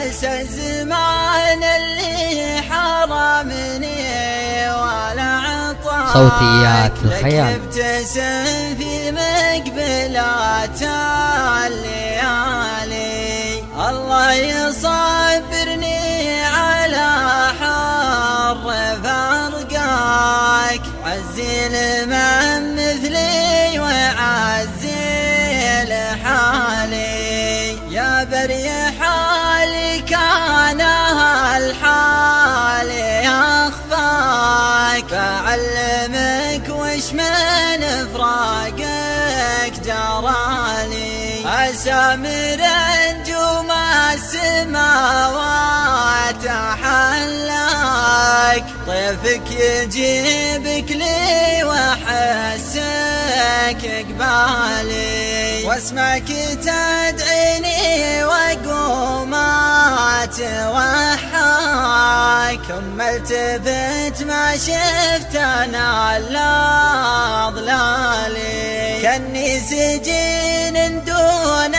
عسى الزمان اللي حرمني ولا عطاك صوتيات الخيال. ابتسم في مقبلات الليالي، الله يصبرني على حر فرقاك، عزي من مثلي وعزي لحالي، يا بري حالي كان الحال يخفاك، فأعلمك وش من فراقك جرالي، أسامر نجوم السماوات حلاك، طيفك يجيبك لي وأحسك قبالي، واسمعك تدعيني وأقوم أتوحاك، ثم التفت ما شفت أنا إلا ضلالي، كأني سجين دون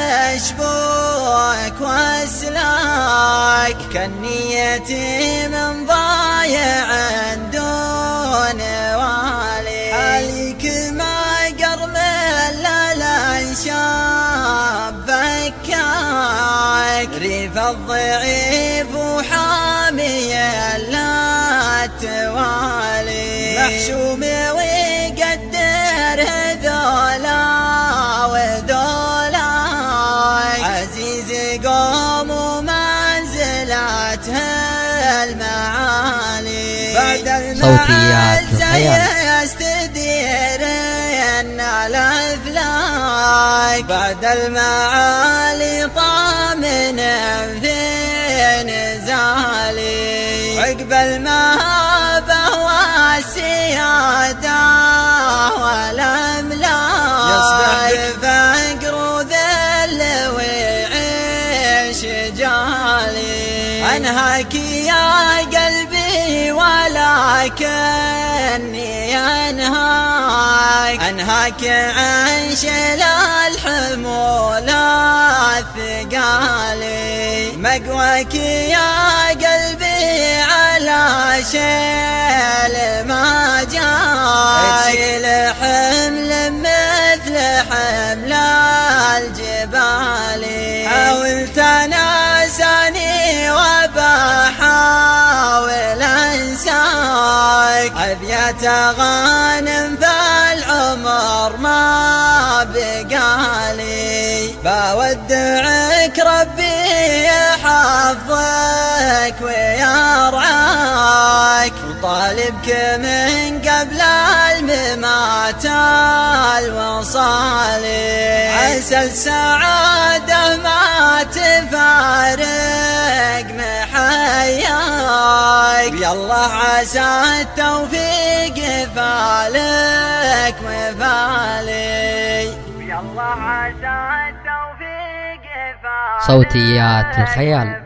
شبوك واسلاك، كأني يتيم ضايع دون والي، حالي كما قرم الانشاب بكاك، ريف الضعيف وحامي لا توالي، محشوم ويقدر هذولا وذولا، عزيز قوم ومنزلته المعالي، بعد المعز يستدير ان الافلاك، بعد المعالي طامن في نزالي، عقب المهابه والسياده والاملاك، يصبح بفقر وذل ويعيش جالي، انهاك يا قلبي ولكني انهاك عن شل الحمول الثقالي، مقواك يا قلبي على شيل ما جاك، تشيل حمل مثل حمل الجبال، حاولت انساني وبحاول انساك، ابيات غانم فالعمر ما بقالي، بودعك ربي يحفظك ويرعاك، وطالبك من قبل الممات الوصالي، عسى السعادة ما تفارق محياك، يالله عسى التوفيق فالك وفالي، يالله عسى التوفيق فالك. صوتيات الخيال.